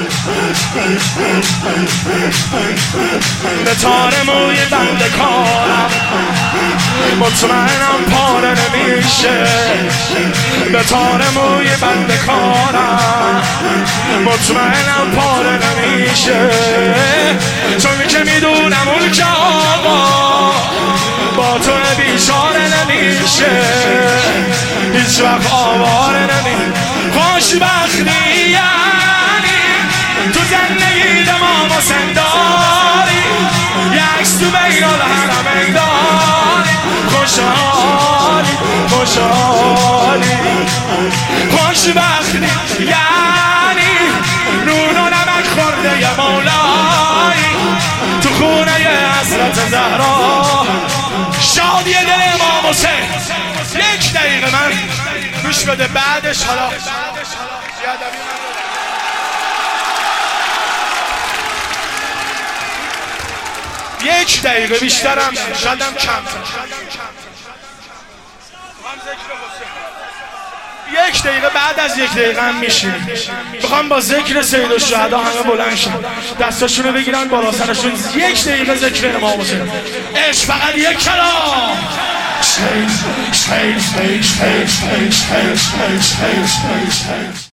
به تار موی بنده کارم مطمئنم پاره نمیشه، به تار موی بنده کارم مطمئنم پاره نمیشه، چون که میدونم اون که آقا با تو بیچاره نمیشه، هیچ وقت آواره نمیشه. خوشبختی یعنی تو زندگی ما سنداری، یکس تو بین الحرمین داری، خوشحالی خوشحالی. خوشبختی یعنی نون و نمک خورده ی مولایی تو خونه حضرت زهرا، شادی دل امام حسین. یک دقیقه من گوش بده، بعدش حالا یک دقیقه بیشترم شدم کم، یک دقیقه بعد از یک دقیقه هم میشینیم. میخوام با ذکر سید الشهدا همه بلند شن، دستاشونو بگیرن بالا سرشون، یک دقیقه ذکر امام حسین. عشق فقط یک کلام.